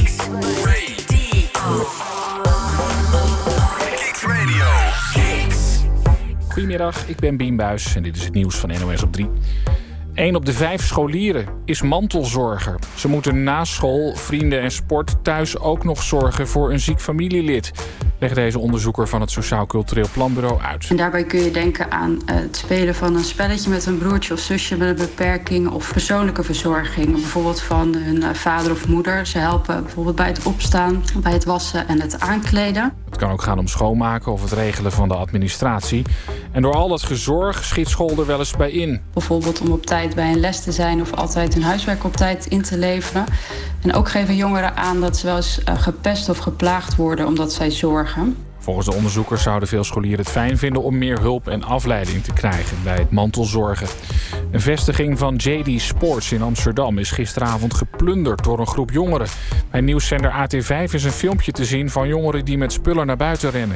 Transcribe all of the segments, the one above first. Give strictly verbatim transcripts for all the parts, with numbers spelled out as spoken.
Kicks Radio. Kicks Radio. Kicks. Goedemiddag, ik ben Bien Buijs en dit is het nieuws van N O S op drie. Een op de vijf scholieren is mantelzorger. Ze moeten na school, vrienden en sport thuis ook nog zorgen voor een ziek familielid, legt deze onderzoeker van het Sociaal Cultureel Planbureau uit. En daarbij kun je denken aan het spelen van een spelletje met een broertje of zusje met een beperking, of persoonlijke verzorging, bijvoorbeeld van hun vader of moeder. Ze helpen bijvoorbeeld bij het opstaan, bij het wassen en het aankleden. Het kan ook gaan om schoonmaken of het regelen van de administratie. En door al dat gezorg schiet school er wel eens bij in. Bijvoorbeeld om op tijd bij een les te zijn of altijd hun huiswerk op tijd in te leveren. En ook geven jongeren aan dat ze wel eens gepest of geplaagd worden omdat zij zorgen. Volgens de onderzoekers zouden veel scholieren het fijn vinden om meer hulp en afleiding te krijgen bij het mantelzorgen. Een vestiging van J D Sports in Amsterdam is gisteravond geplunderd door een groep jongeren. Bij nieuwszender A T vijf is een filmpje te zien van jongeren die met spullen naar buiten rennen.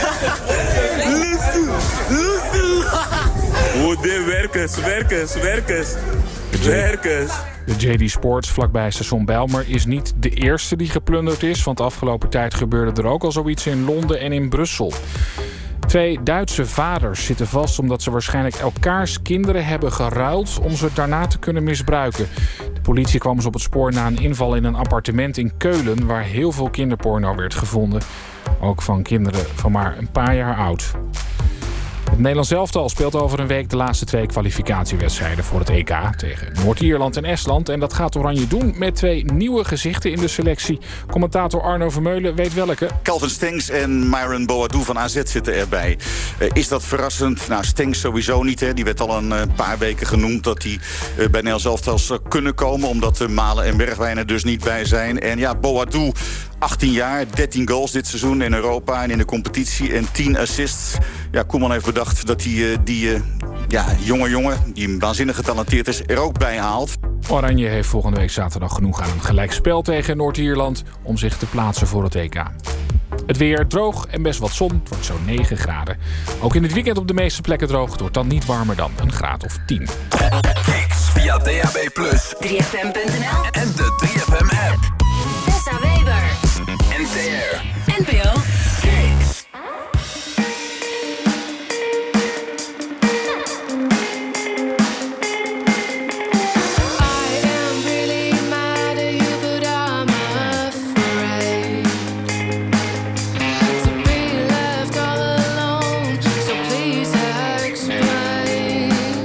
Hoe de werkers, werkers, werkers, werkers. De J D Sports vlakbij station Bijlmer is niet de eerste die geplunderd is, want de afgelopen tijd gebeurde er ook al zoiets in Londen en in Brussel. Twee Duitse vaders zitten vast omdat ze waarschijnlijk elkaars kinderen hebben geruild om ze daarna te kunnen misbruiken. De politie kwam eens op het spoor na een inval in een appartement in Keulen waar heel veel kinderporno werd gevonden. Ook van kinderen van maar een paar jaar oud. Het Nederlands elftal speelt over een week de laatste twee kwalificatiewedstrijden voor het E K tegen Noord-Ierland en Estland. En dat gaat Oranje doen met twee nieuwe gezichten in de selectie. Commentator Arno Vermeulen weet welke. Calvin Stengs en Myron Boadou van A Z zitten erbij. Uh, is dat verrassend? Nou, Stengs sowieso niet. Hè. Die werd al een uh, paar weken genoemd dat hij uh, bij Nederlands elftal zou kunnen komen, omdat uh, Malen en Bergwijn er dus niet bij zijn. En ja, Boadou, achttien jaar, dertien goals dit seizoen in Europa en in de competitie en tien assists. Ja, Koeman heeft bedacht dat hij uh, die uh, ja, jonge jongen, die waanzinnig getalenteerd is, er ook bij haalt. Oranje heeft volgende week zaterdag genoeg aan een gelijkspel tegen Noord-Ierland om zich te plaatsen voor het E K. Het weer droog en best wat zon. Het wordt zo'n negen graden. Ook in het weekend op de meeste plekken droog. Het wordt dan niet warmer dan een graad of tien. Kicks via D A B plus, drie F M punt N L en de drie F M app. Tessa Weber. N T R. N P O. Kicks.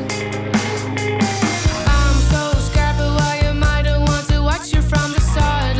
I'm so scared, but why you might want to watch you from the side.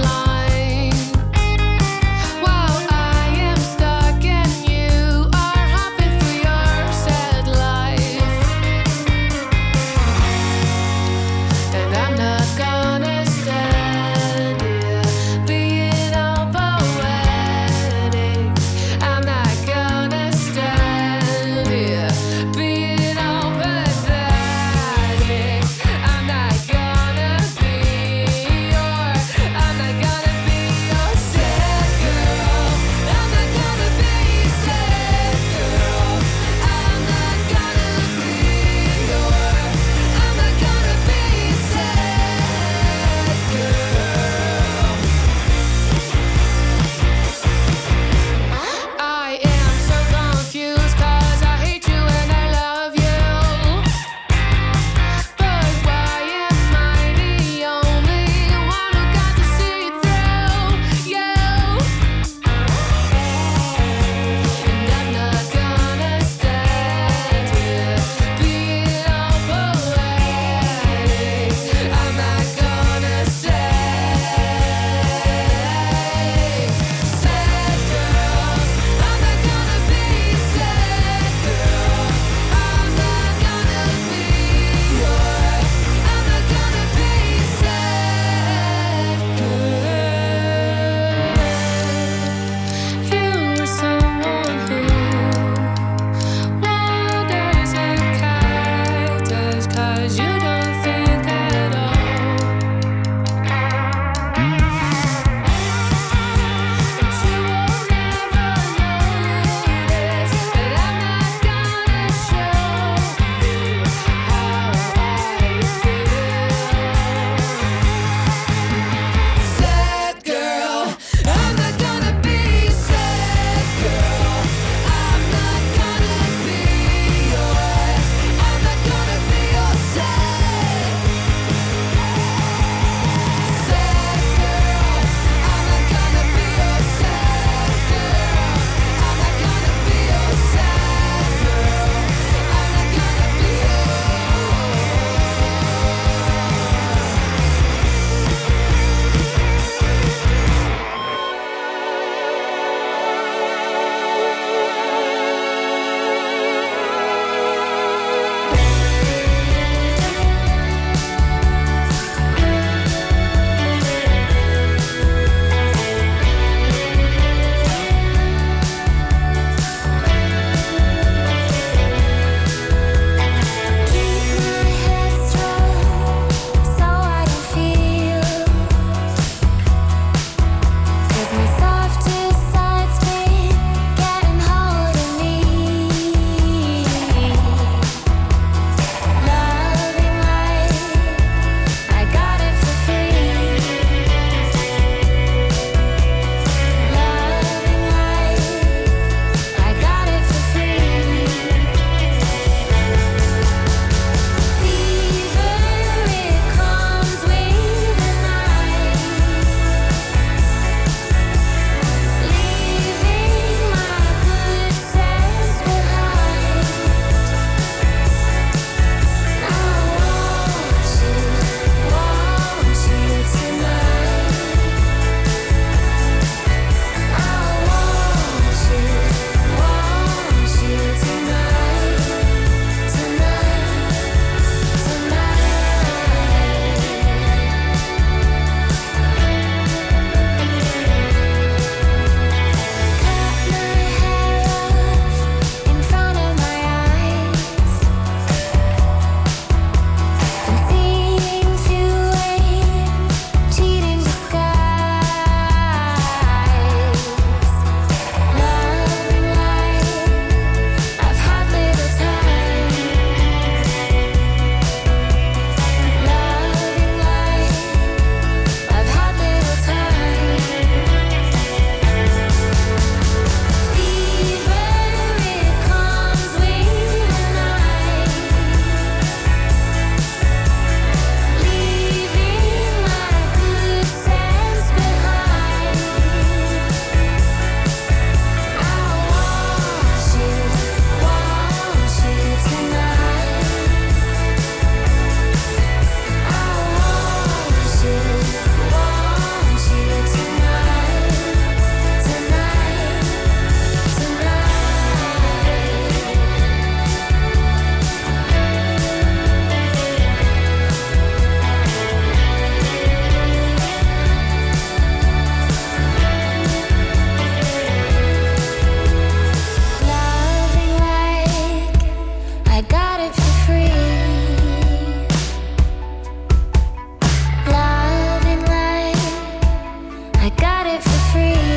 for free.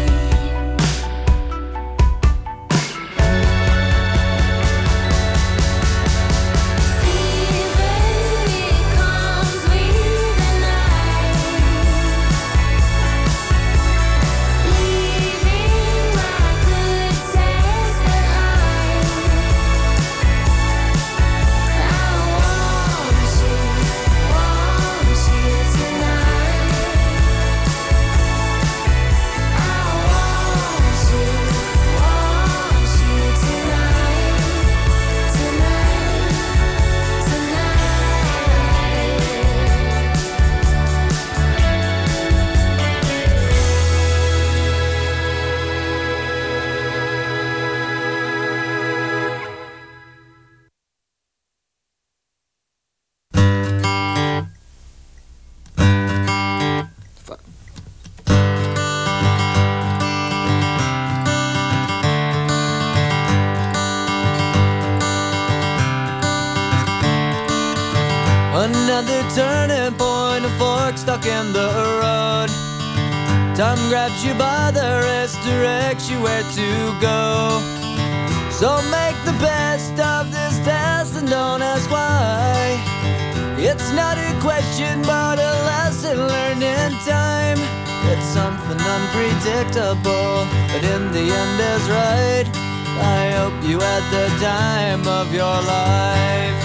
Another turning point, a fork stuck in the road. Time grabs you by the wrist, directs you where to go. So make the best of this test and don't ask why. It's not a question but a lesson learned in time. It's something unpredictable, but in the end is right. I hope you had the time of your life.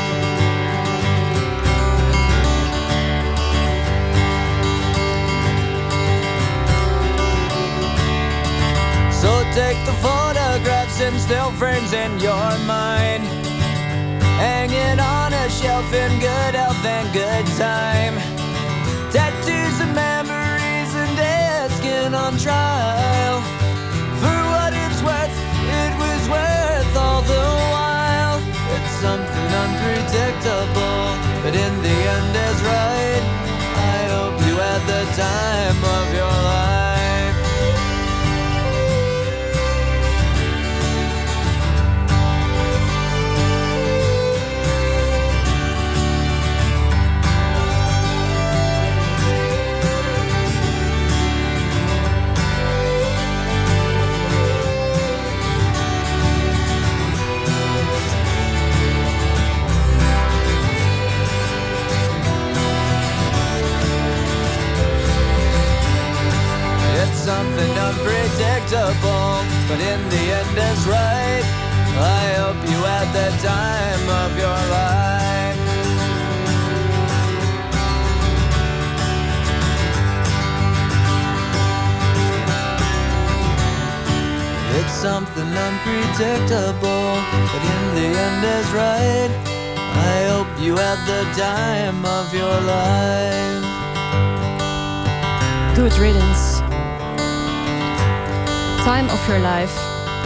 So take the photographs and still frames in your mind, hanging on a shelf in good health and good time. Tattoos and memories and dead skin on trial. For what it's worth, it was worth all the while. It's something unpredictable, but in the end is right. I hope you had the time of your life. Something unpredictable, but in the end is right. I hope you had the time of your life. It's something unpredictable, but in the end is right. I hope you had the time of your life. Good riddance. Time of Your Life.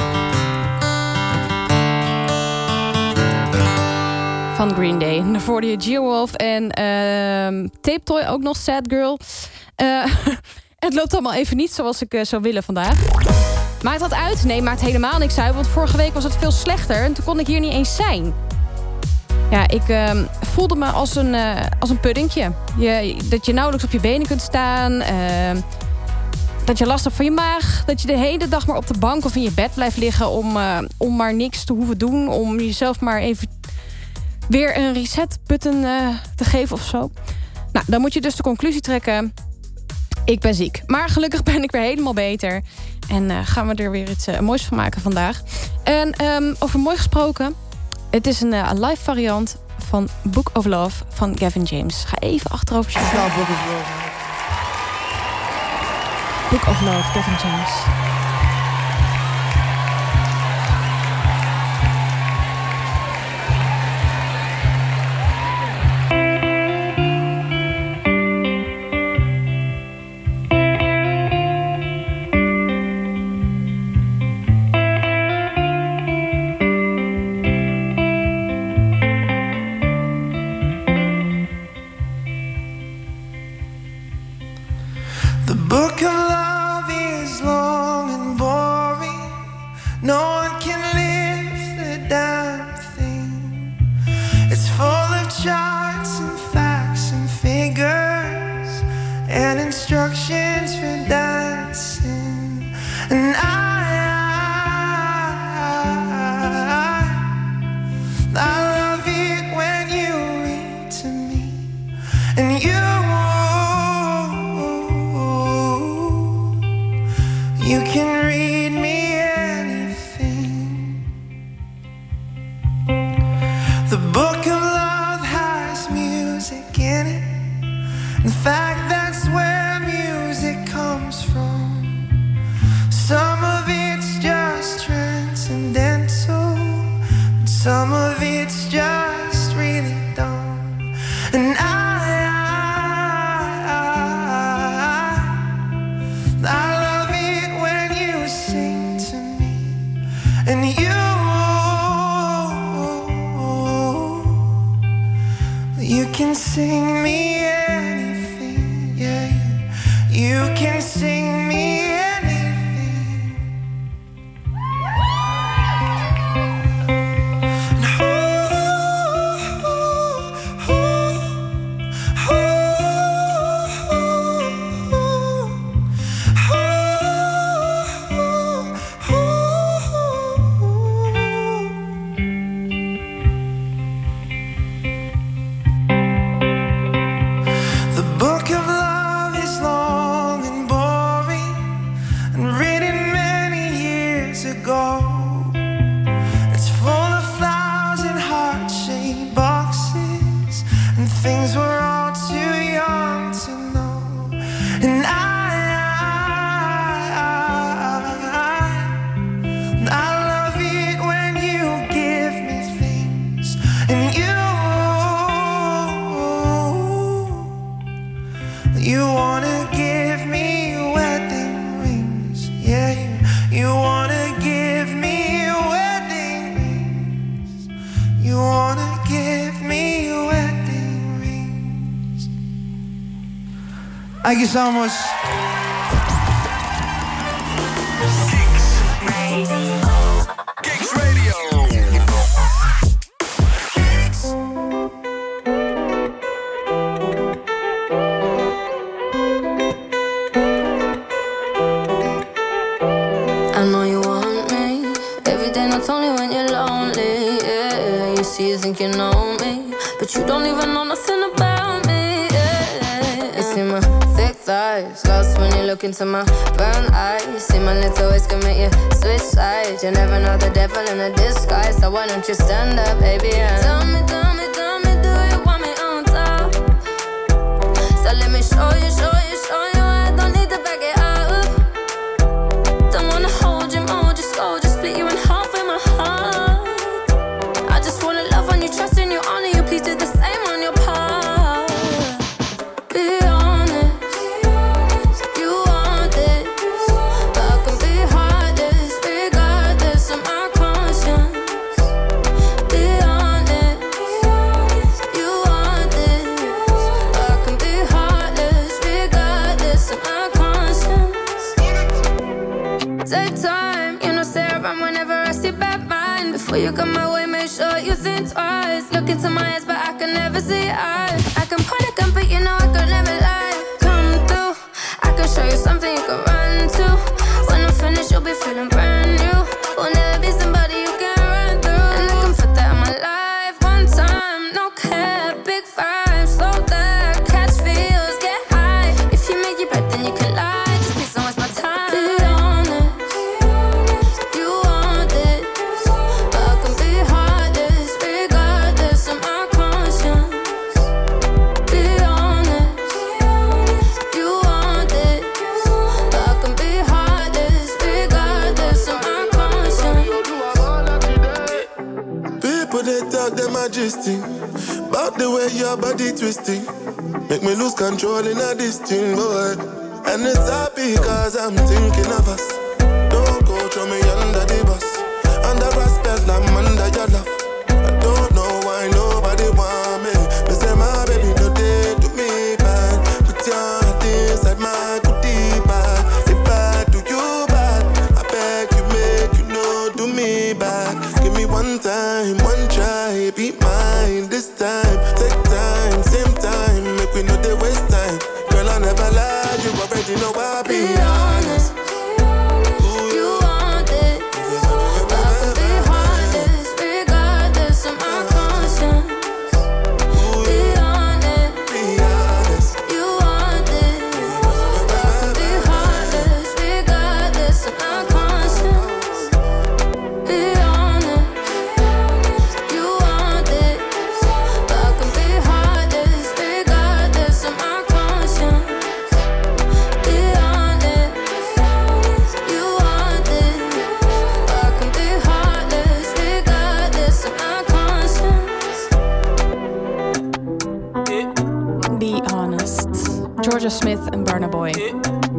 Van Green Day. Daarvoor hoorde je Geowolf en uh, Tape Toy, ook nog Sad Girl. Uh, het loopt allemaal even niet zoals ik uh, zou willen vandaag. Maakt dat uit? Nee, maakt helemaal niks uit. Want vorige week was het veel slechter en toen kon ik hier niet eens zijn. Ja, ik uh, voelde me als een, uh, als een puddingje. Je, dat je nauwelijks op je benen kunt staan. Uh, dat je last hebt van je maag. Dat je de hele dag maar op de bank of in je bed blijft liggen... om, uh, om maar niks te hoeven doen. Om jezelf maar even weer een reset-button uh, te geven of zo. Nou, dan moet je dus de conclusie trekken... ik ben ziek. Maar gelukkig ben ik weer helemaal beter. En uh, gaan we er weer iets uh, moois van maken vandaag. En um, over mooi gesproken... het is een uh, live variant van Book of Love van Gavin James. Ga even achterover zitten. Ja, Book of Love. Book of Love, Gavin James. The book of love is long and And I, I, I love it when you read to me. And you, you can read me anything. The book of love has music in it. In fact, that's where music comes from. Some of it's just transcendental, and some of it's just really dumb. And I, I, I, I love it when you sing to me. And you, you can sing me anything, yeah. You can sing me anything. And oh, oh, oh, oh, the book of love is long and boring and written many years ago. It's full of thousand heart-shaped boxes and things we're all too young to know. And I, I, I, I love it when you give me things. And you, you wanna give me wedding rings, yeah. You, you wanna give me wedding rings. You wanna give me wedding rings. Thank you so much. Kicks Radio. I know you want me every day, not only when you're lonely. Yeah, you see, you think you know me, but you don't even know nothing about me. Yeah, you see my thick thighs, lost when you look into my brown eyes. See my little ways can make you switch sides. You never know the devil in a disguise, so why don't you stand up, baby? And tell me, tell me, tell me, do you want me on top? So let me show you, show you, show you. I don't need to back it up. Don't wanna hold you, mold you, scold you, split you in half with my heart. I just wanna love on you, trust in you, honor you. Please do the same on your part. Be honest, you want this, but I can be heartless regardless of my conscience. Be honest, you want this, but I can be heartless regardless of my conscience. Take time, you know, stay around whenever I see bad mind. Before you come my way, make sure you think twice. Look into my eyes, but I can never see eyes. I can point a gun, but you know I could never lie. Come through, I can show you something you can run to. When I'm finished, you'll be feeling brand new. Will never be somebody you can run through. And I can put that in my life one time. No care, big vibes, slow that, catch feels, get high. If you make your breath, then you can lie. Just please don't waste my time. Be honest, you want this, but I can be heartless regardless of my conscience. Be honest, you want this, but I can be heartless regardless of my conscience. People they talk them majesty about the way your body twisting, make me lose control in a this thing, boy. And it's happy cause I'm thinking of us. Don't go throw me under the bus. Under respect, I'm under your love. I don't know why nobody want me. They say my baby no day to me bad. Put your heart inside my goodie bag. If I do you bad, I beg you make you know do me back. Give me one time, one try, be mine this time. Take time, same time, make we know they waste time. Girl, I never lied, you already know I be honest. Ooh, Smith en Burna Boy.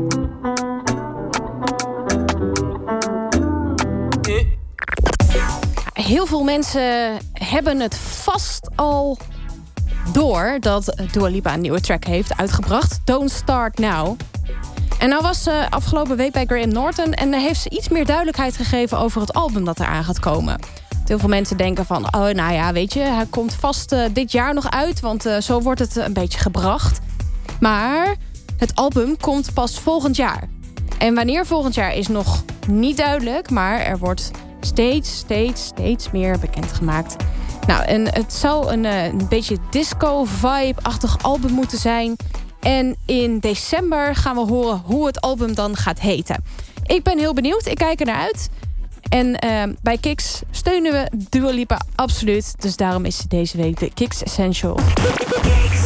Heel veel mensen hebben het vast al door dat Dua Lipa een nieuwe track heeft uitgebracht. Don't Start Now. En nou was ze afgelopen week bij Graham Norton en heeft ze iets meer duidelijkheid gegeven over het album dat eraan gaat komen. Heel veel mensen denken van, oh nou ja, weet je, hij komt vast uh, dit jaar nog uit, want uh, zo wordt het een beetje gebracht. Maar het album komt pas volgend jaar. En wanneer volgend jaar is nog niet duidelijk, maar er wordt steeds, steeds, steeds meer bekendgemaakt. Nou, en het zou een, uh, een beetje disco-vibe-achtig album moeten zijn. En in december gaan we horen hoe het album dan gaat heten. Ik ben heel benieuwd, ik kijk er naar uit. En uh, bij Kicks steunen we Dua Lipa absoluut. Dus daarom is ze deze week de Kicks Essential. Kicks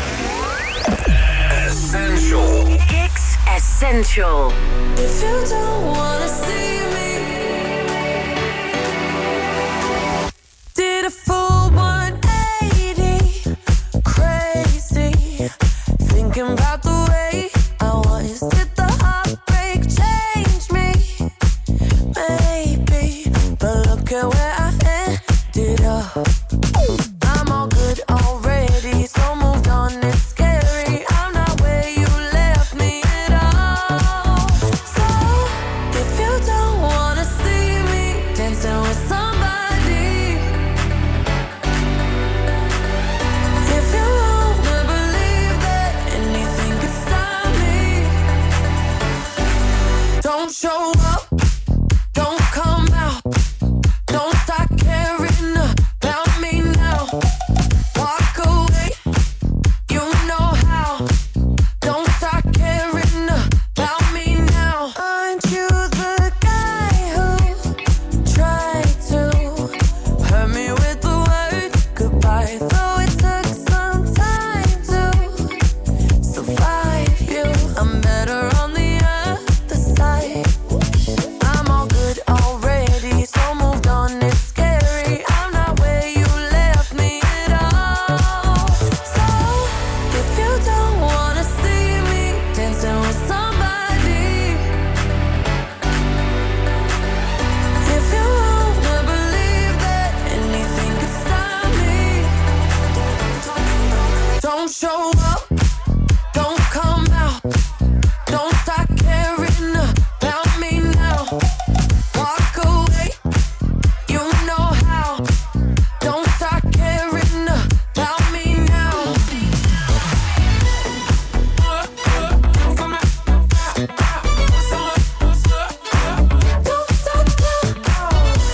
Essential. Kicks Essential. If you don't wanna see me, did a full one eighty, crazy, thinking about the way I was. Did the heartbreak change me? Maybe, but look at where I ended up. I'm all good already, so moved on, it's scary. I'm not where you left me at all. So, if you don't wanna see me dancing with somebody, if you wanna believe that anything could stop me, don't show up. Don't come out. Don't start caring about me now. Walk away. You know how. Don't start caring about me now. Aren't you the guy who tried to hurt me with the word goodbye? Though it took some time to survive you, I'm better on the other side. I'm all good already, so moved on, it's scary. I'm not where you left me at all. So, if you don't wanna see me dancing with somebody, if you wanna believe that anything could stop me, don't show up, don't come out, don't start caring about me now. Walk away, you know how. Don't start caring about me now. Don't stop now.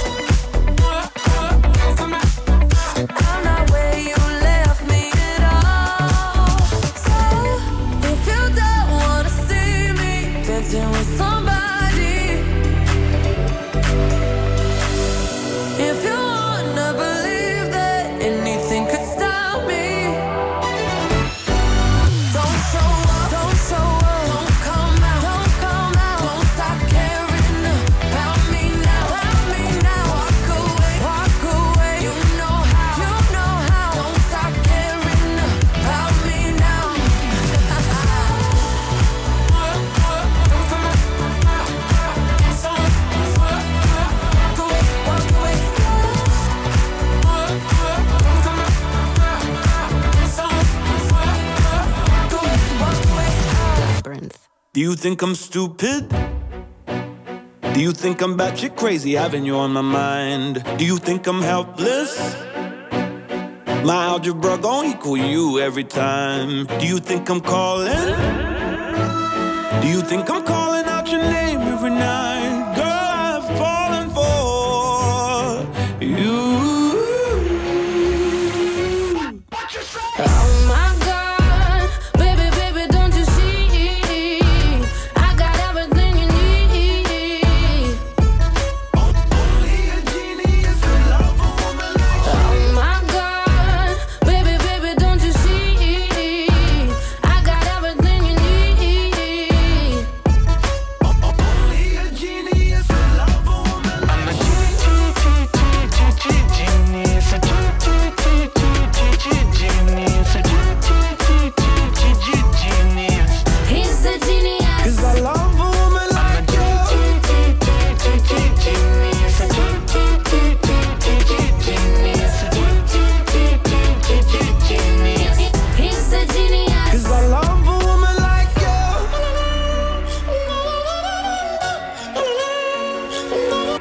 I'm not where you left me at all. So, if you don't wanna see me dancing with somebody, if you wanna believe that anything could stop me, don't show up, don't show up, don't come out, don't come out, don't stop caring about me now, about me now. Walk away, walk away, you know how, you know how. Don't stop caring about me now. Walk away. Do you think I'm stupid? Do you think I'm batshit crazy having you on my mind? Do you think I'm helpless? My algebra gon' equal you every time. Do you think I'm calling? Do you think I'm calling out your name every night? Girl, I've fallen for you. Oh my God, baby, baby, don't you see? I got everything you need. Only a genius can love a woman like you. Oh my God, baby, baby, don't you see? I got everything you need.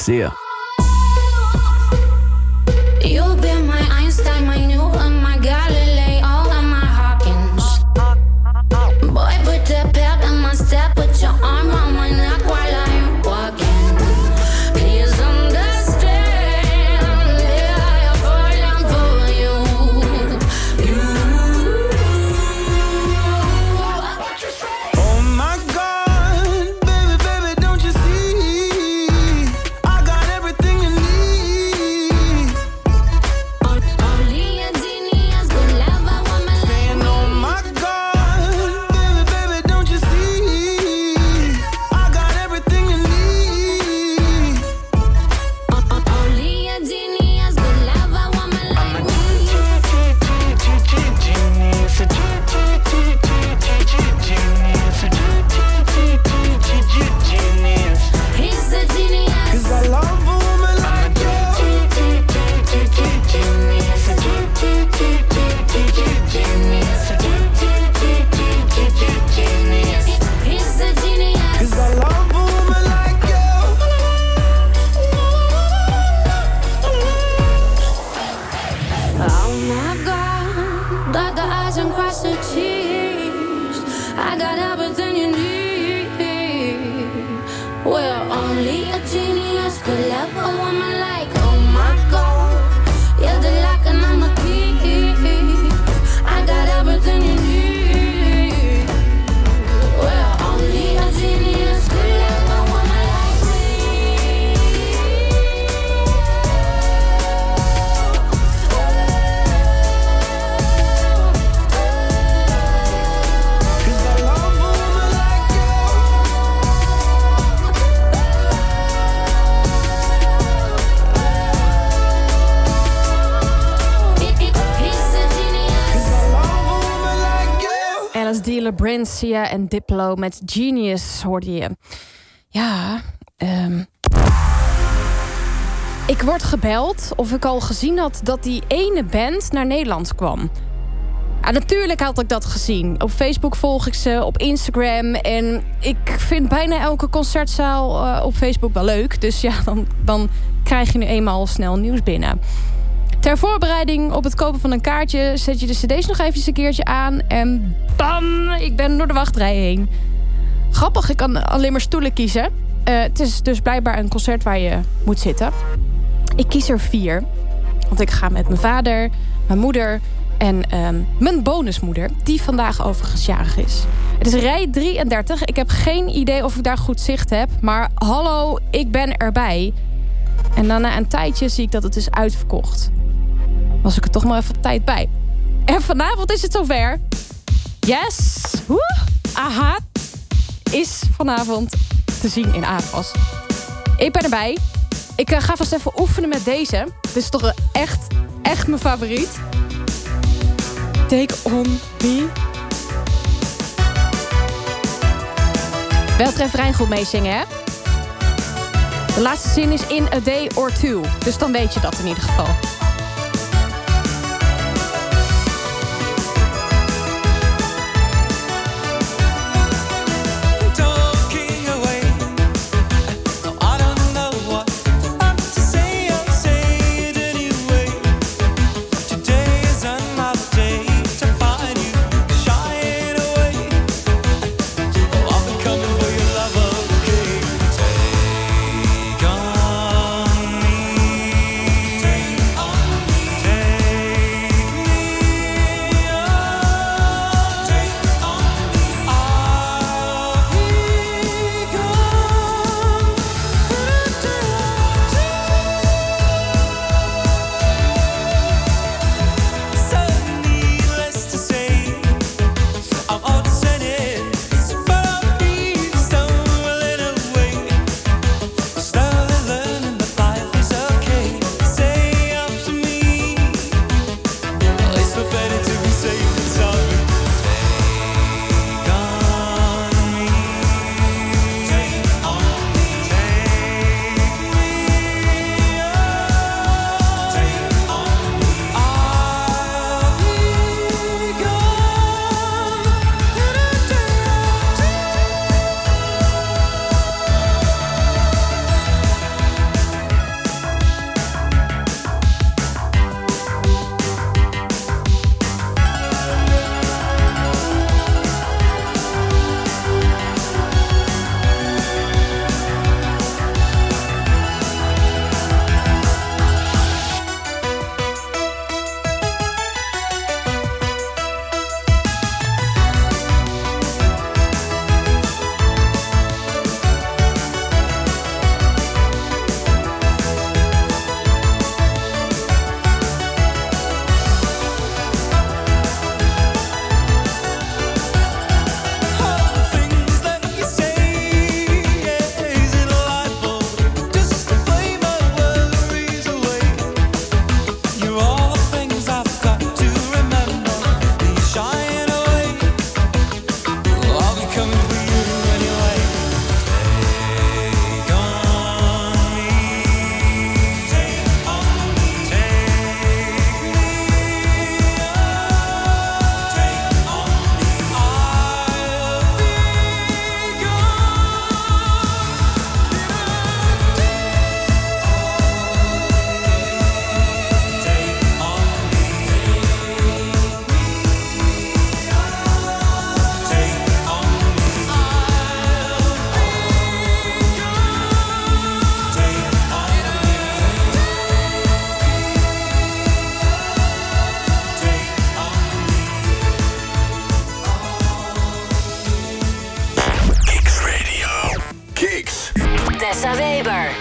See ya. You've been my Einstein, my Newton, my Galileo, and my Hawkins. Boy, put the pep in my step, put your arm around my neck while I'm walking. Please understand, yeah, I'm falling for you. You. Oh my God, baby, baby, don't you see? I got everything you need. Only a genius could love a woman like Saying, oh my God, baby, baby, don't you see? I got everything you need. Only a genius could love a woman like me. He's a genius. Cause I love a woman like you. He's a genius. Cause I love a woman like you. Oh my God, dot the I's and cross the T's. I got everything you need. Well, only a genius could love a woman like. Oh my God, you're the lock and I'm the key. I got everything you need. Well, only a genius could love a woman like me. Cause I love a woman like He's a genius. Cause I love a woman like you. Alice Dealer, Brancia en Diplo met Genius hoorde je. Ja, ehm ik word gebeld of ik al gezien had dat die ene band naar Nederland kwam. Ja, natuurlijk had ik dat gezien. Op Facebook volg ik ze, op Instagram. En ik vind bijna elke concertzaal uh, op Facebook wel leuk. Dus ja, dan, dan krijg je nu eenmaal snel nieuws binnen. Ter voorbereiding op het kopen van een kaartje zet je de cd's nog even een keertje aan. En bam, ik ben door de wachtrij heen. Grappig, ik kan alleen maar stoelen kiezen. Uh, het is dus blijkbaar een concert waar je moet zitten. Ik kies er vier. Want ik ga met mijn vader, mijn moeder en um, mijn bonusmoeder, die vandaag overigens jarig is. Het is rij drieëndertig. Ik heb geen idee of ik daar goed zicht heb. Maar hallo, ik ben erbij. En dan na een tijdje zie ik dat het is uitverkocht. Was ik er toch maar even op tijd bij. En vanavond is het zover. Yes! Woe! Aha! Is vanavond te zien in AFAS. Ik ben erbij. Ik uh, ga vast even oefenen met deze. Het is toch echt, echt mijn favoriet. Take on me. Wel het refrein goed meezingen, hè? De laatste zin is in a day or two. Dus dan weet je dat in ieder geval. Take on me. Vanessa Weber.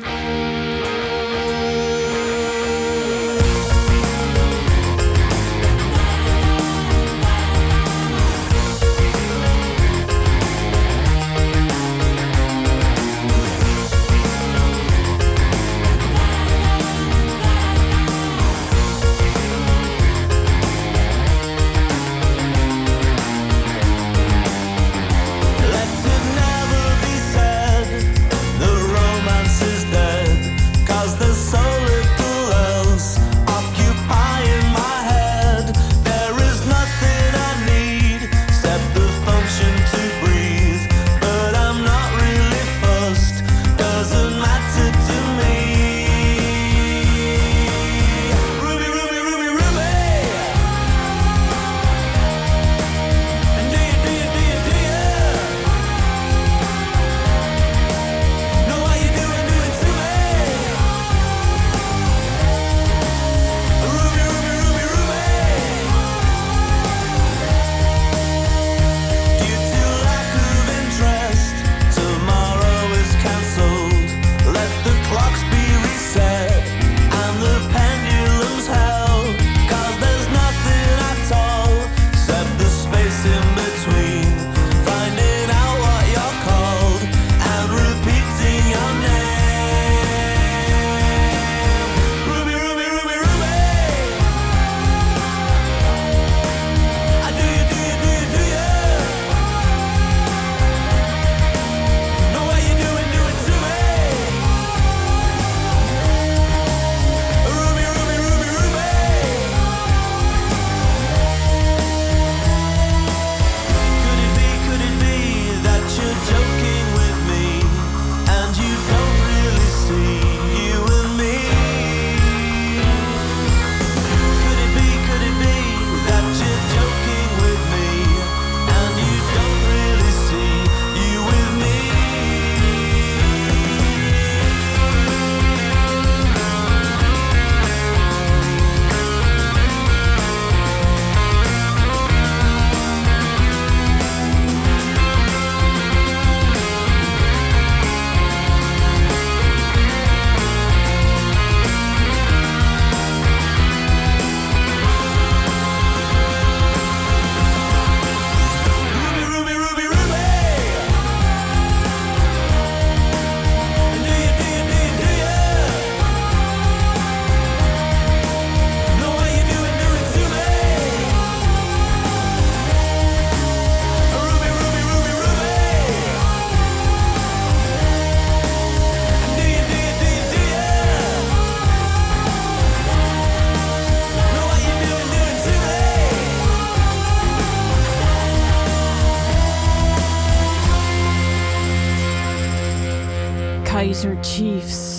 Kaiser Chiefs.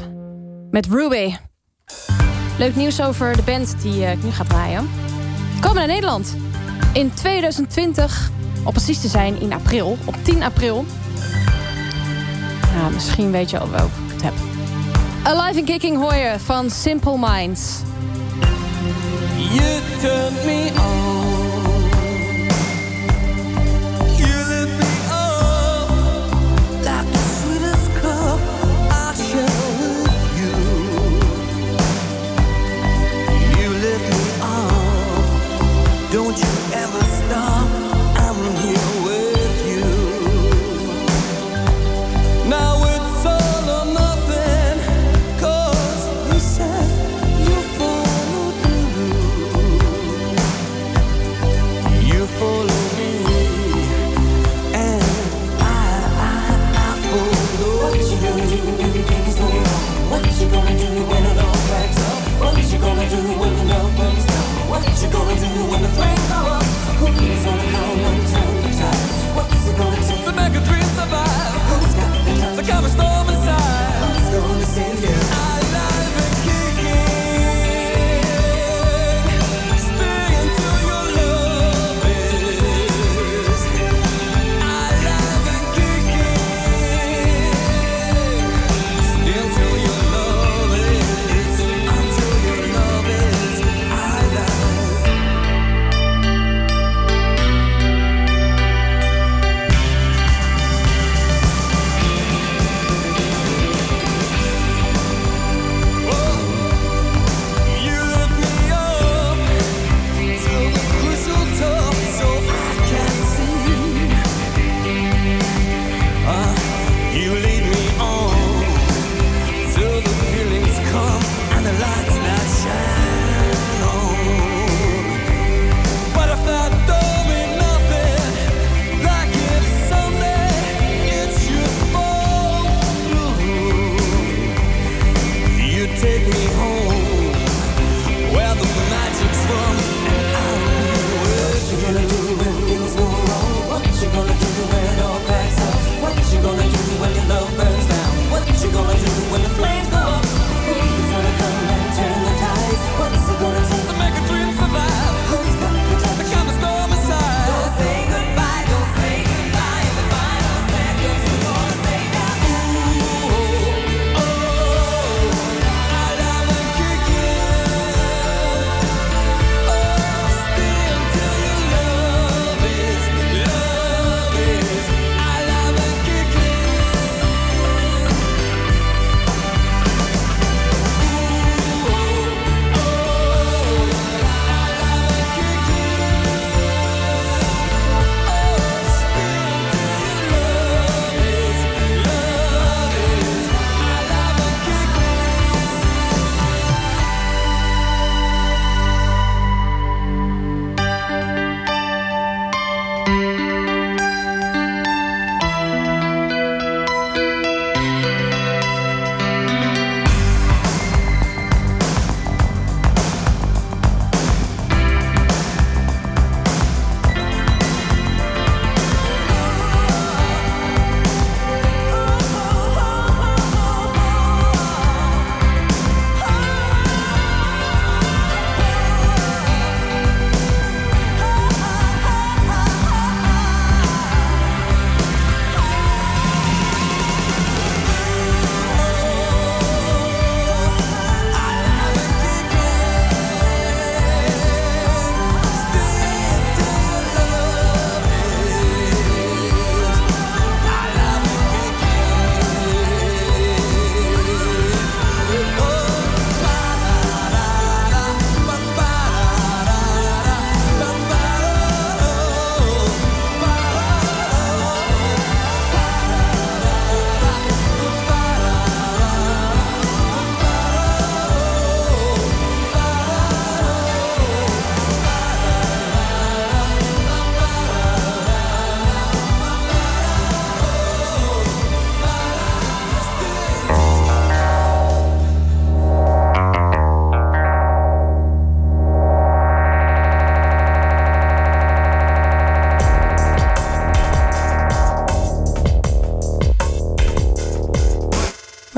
Met Ruby. Leuk nieuws over de band die ik nu ga draaien. Die komen naar Nederland. In tweeduizend twintig, om precies te zijn in april. Op tien april. Nou, misschien weet je al welke ik het heb. Alive and Kicking hoor je van Simple Minds. You turned me on. You lit me up like the sweetest cup I share with you. You lift me up. Don't you ever stop. I'm here with you. Now it's all or nothing, 'cause you said you follow through. You follow me, and I, I, I follow. What you gonna do when the things go wrong? What you gonna do when it all cracks up? What you gonna do when the love burns down? What you gonna do when the flames go up? Who's gonna come and turn the tide? What's it gonna take to make a dream survive? Who's got the time to calm a storm inside? Who's gonna save you? Alive and kicking. Stay until your love is. Alive and kicking. Stay until your love is. Until your love is alive.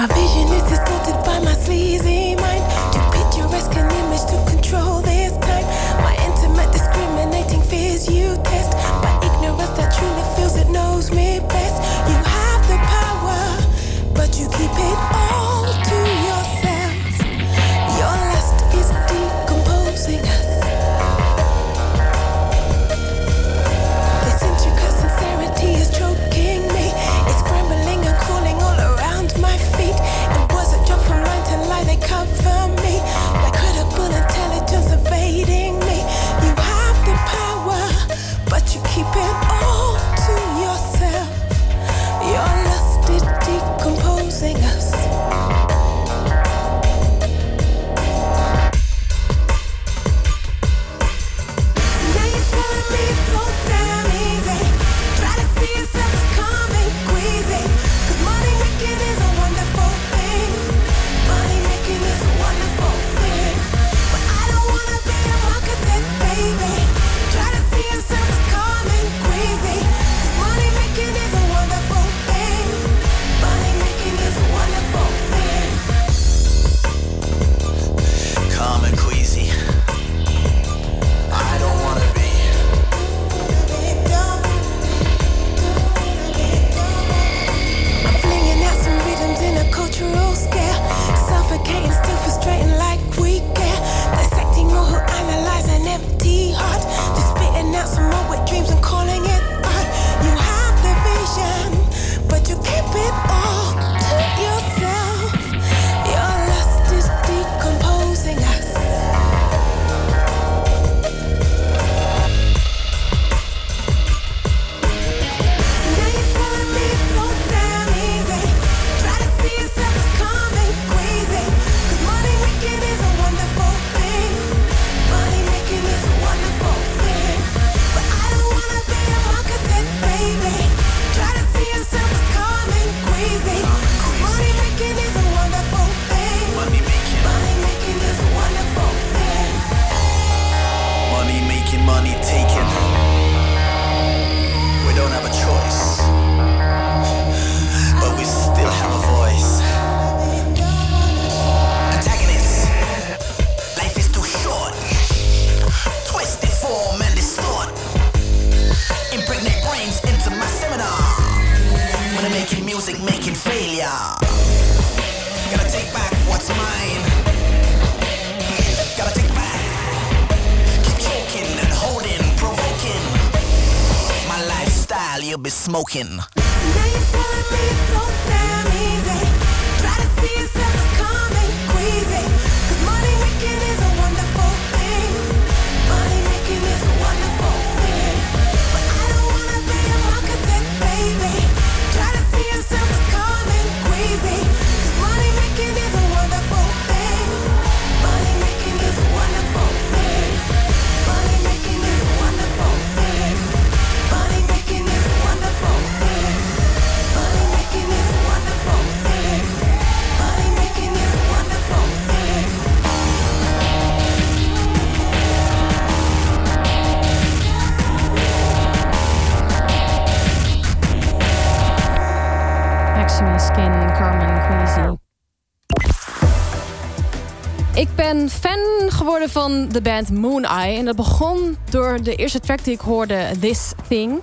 My vision is distorted by my sleazy mind. Too picturesque an image to control this time. My intimate discriminating fears you test. My ignorance that truly feels it knows me best. You have the power, but you keep it all to yourself. Your lust is decomposing us. This intricate sincerity is choking me. It's scrambling and crawling all around my feet. It was a jump from line to line, they cover me. My credible intelligence evading me. You have the power, but you keep it all to yourself. Your lust is decomposing us. Now you're telling me it's so damn easy. Try to see yourself as calm and queasy. 'Cause money making is a wonderful thing. Money making is a wonderful thing. But I don't wanna be a marketed baby. Try to see yourself as calm and queasy. 'Cause money making is a wonderful thing. Money making is a wonderful thing. Calm and queasy. I don't wanna be. I'm flinging out some rhythms in a cultural scale. Suffocating, still frustrating like we care. Dissecting more who analyze an empty heart. Just spitting out some more wet dreams and calling it art. You have the vision, but you keep it all to yourself. Your lust is decomposing us. Now you're telling me it's so damn easy. Try to see yourself as calm and queasy. 'Cause money making is a wonderful thing. Money making is a wonderful thing. But I don't wanna be a marketed baby. Try to see yourself as calm and queasy. 'Cause money making is a wonderful thing. Money making. Money making is a wonderful thing. Money making, money taking. We don't have a choice. But we still have a voice. Antagonist. Life is too short. Twisted form and distort. Impregnate brains into my seminar. When I'm making music, making failure. Gotta take back what's mine. Gotta take back. Keep choking and holding, provoking. My lifestyle, you'll be smoking. Now you're telling me it's so damn easy. Try to see yourself as calm and queasy. 'Cause money making is a wonderful thing. Money making is a wonderful thing. But I don't wanna be a marketed baby. Try to see yourself as calm and queasy. 'Cause money making is a wonderful thing. Money making is a wonderful thing. Money making is a wonderful thing. Money making is a wonderful thing. Money making is a wonderful thing. Money making is a wonderful thing. Maxima Skin, Carmen Queasy. Ik ben fan geworden van de band Moon Eye. En dat begon door de eerste track die ik hoorde, This Thing.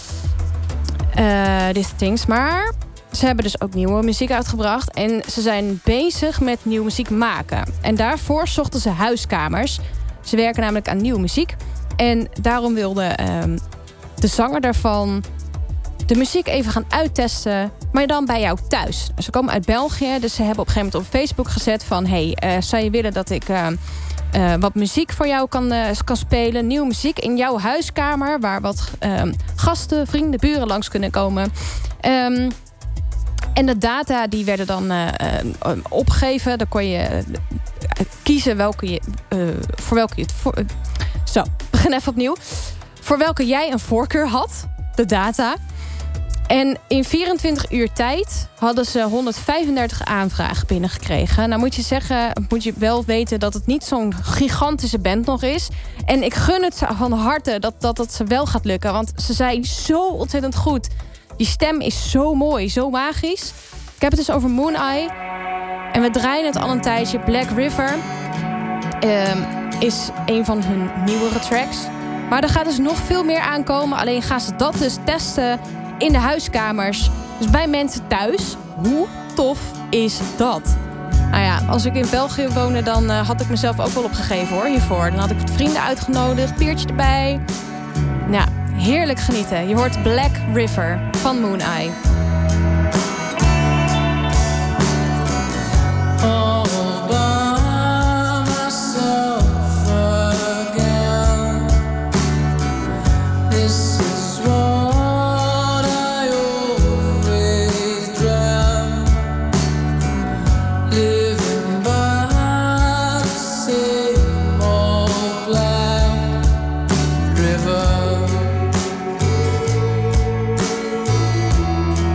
Uh, This Things. Maar ze hebben dus ook nieuwe muziek uitgebracht. En ze zijn bezig met nieuwe muziek maken. En daarvoor zochten ze huiskamers. Ze werken namelijk aan nieuwe muziek. En daarom wilde uh, de zanger daarvan de muziek even gaan uittesten, maar dan bij jou thuis. Ze komen uit België, dus ze hebben op een gegeven moment op Facebook gezet van hey, uh, zou je willen dat ik uh, uh, wat muziek voor jou kan, uh, kan spelen? Nieuwe muziek in jouw huiskamer, waar wat uh, gasten, vrienden, buren langs kunnen komen. Um, en de data die werden dan uh, uh, opgegeven. Dan kon je uh, kiezen welke je, uh, voor welke je het voor, uh, zo, begin even opnieuw. Voor welke jij een voorkeur had, de data. En in vierentwintig uur tijd hadden ze honderdvijfendertig aanvragen binnengekregen. Nou moet je zeggen, moet je wel weten dat het niet zo'n gigantische band nog is. En ik gun het ze van harte dat, dat het ze wel gaat lukken. Want ze zijn zo ontzettend goed. Die stem is zo mooi, zo magisch. Ik heb het dus over Moon Eye. En we draaien het al een tijdje. Black River um, is een van hun nieuwere tracks. Maar er gaat dus nog veel meer aankomen. Alleen gaan ze dat dus testen in de huiskamers. Dus bij mensen thuis. Hoe tof is dat? Nou ja, als ik in België woonde, dan uh, had ik mezelf ook wel opgegeven hoor, hiervoor. Dan had ik vrienden uitgenodigd, biertje erbij. Nou, heerlijk genieten. Je hoort Black River van Moon Eye. River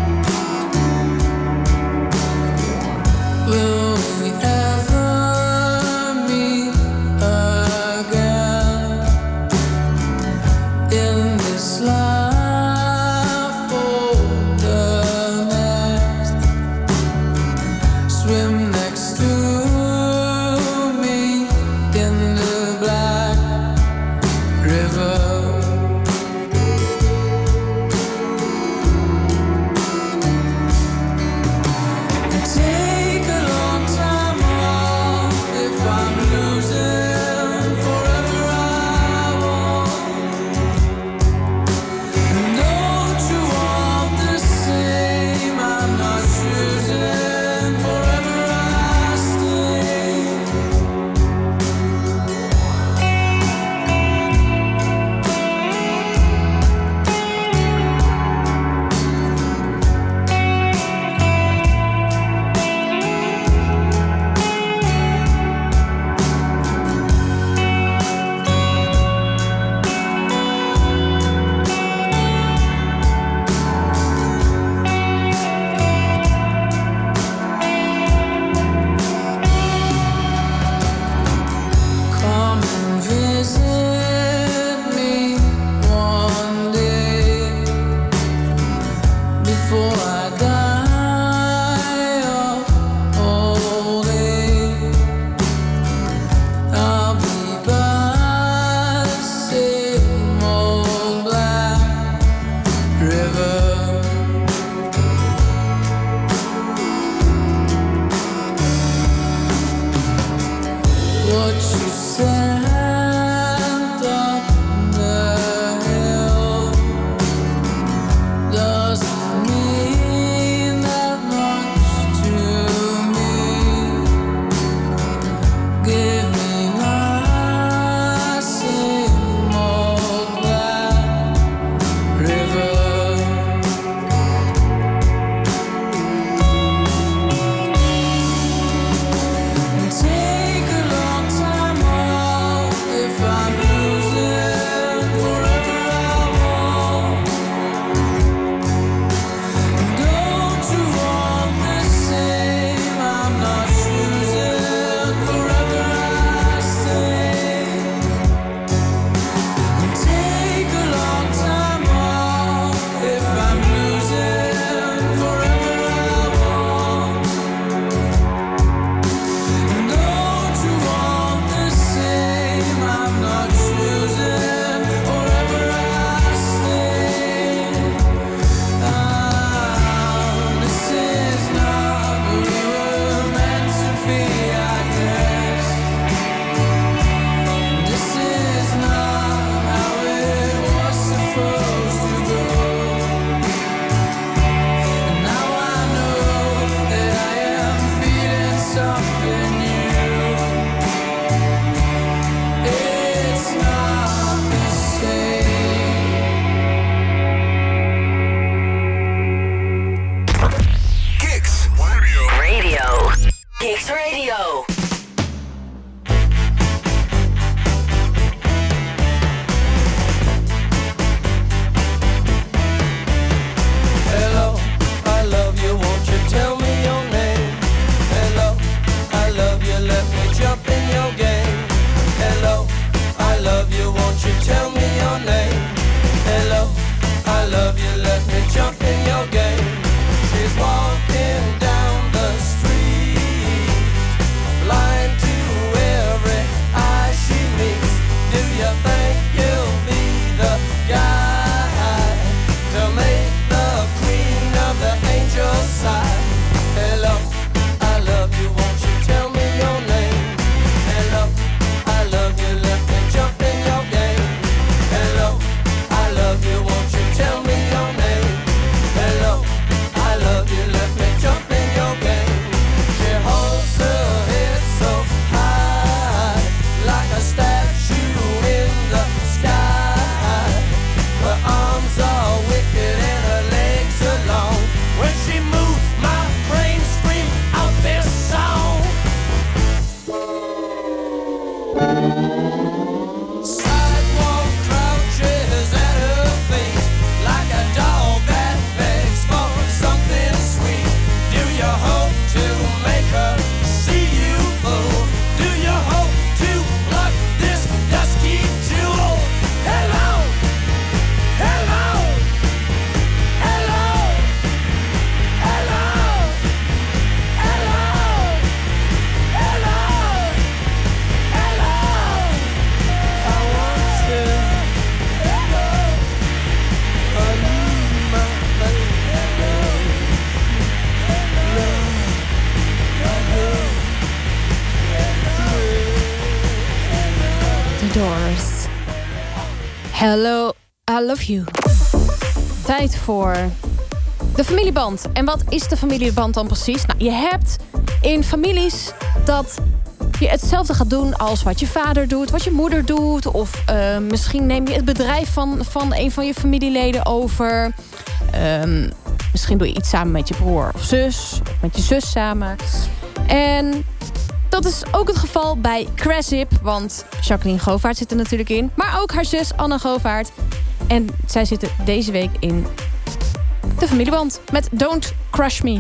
Doors. Hello, I love you. Tijd voor de familieband. En wat is de familieband dan precies? Nou, je hebt in families dat je hetzelfde gaat doen als wat je vader doet, wat je moeder doet. Of uh, misschien neem je het bedrijf van, van een van je familieleden over. Um, misschien doe je iets samen met je broer of zus. Of met je zus samen. En dat is ook het geval bij Crasip. Want Jacqueline Govaert zit er natuurlijk in. Maar ook haar zus Anne Govaert. En zij zitten deze week in de familieband met Don't Crush Me.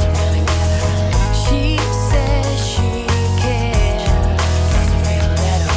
She says she cares, doesn't feel that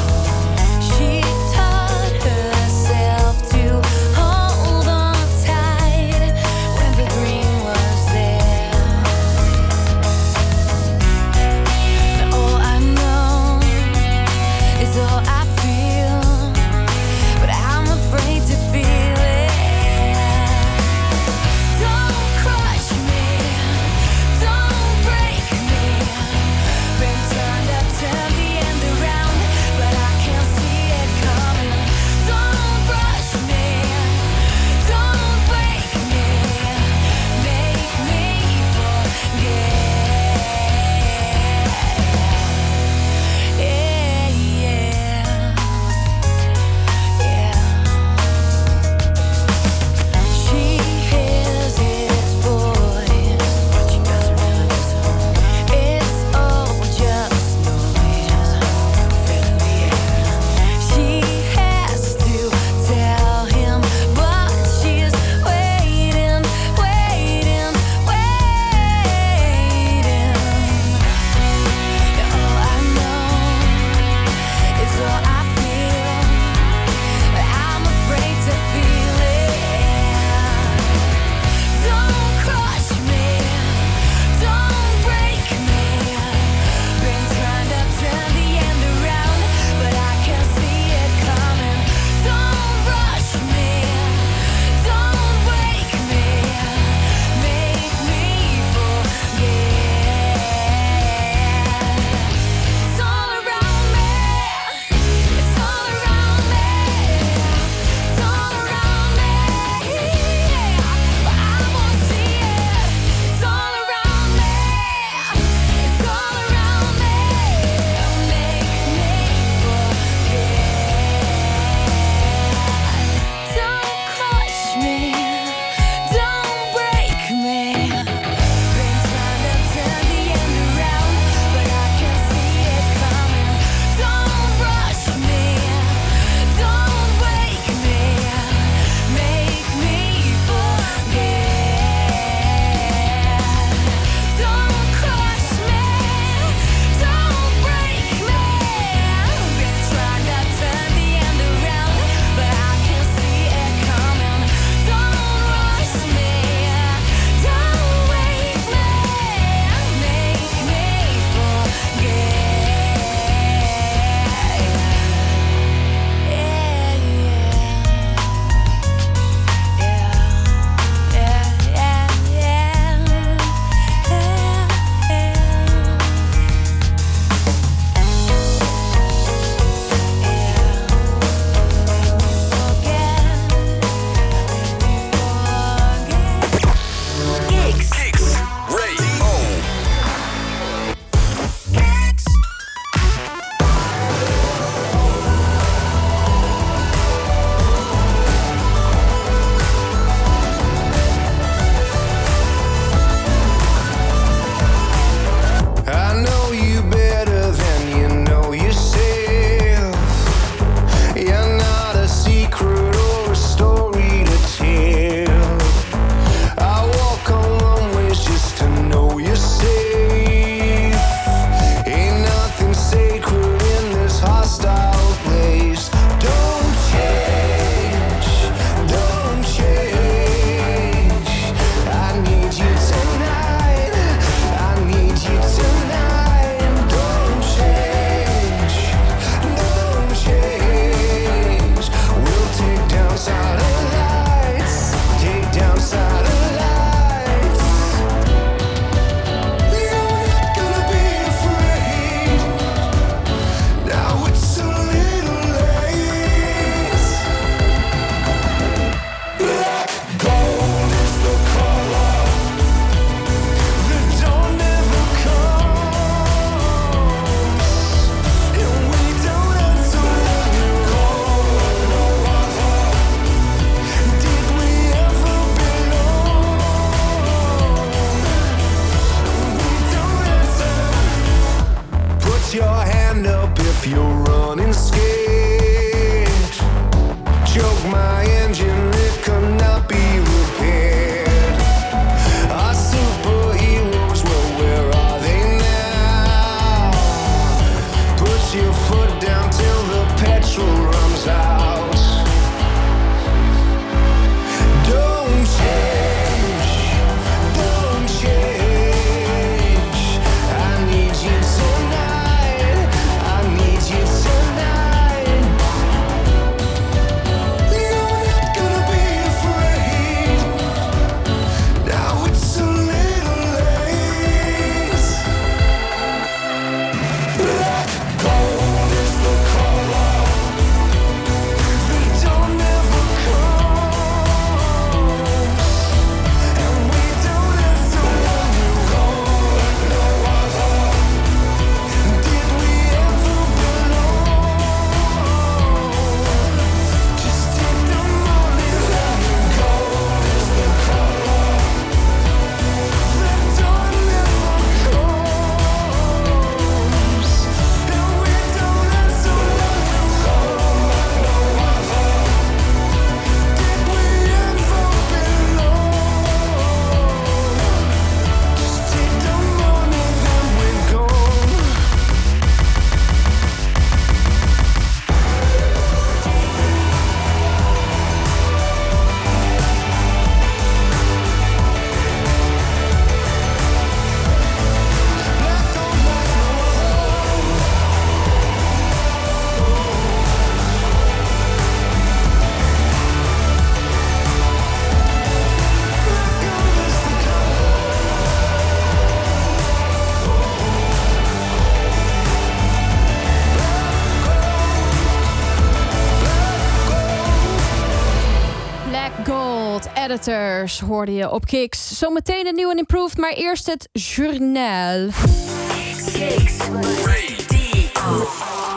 Predators hoorde je op Kicks. Zometeen een nieuw en improved, maar eerst het journaal. Kicks, Kicks Radio.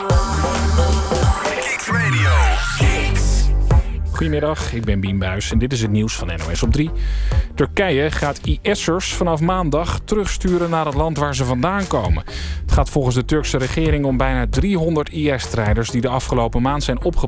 Kicks Radio. Kicks. Goedemiddag, ik ben Bien Buijs en dit is het nieuws van N O S op drie. Turkije gaat I S'ers vanaf maandag terugsturen naar het land waar ze vandaan komen. Het gaat volgens de Turkse regering om bijna driehonderd I S-strijders die de afgelopen maand zijn opgepakt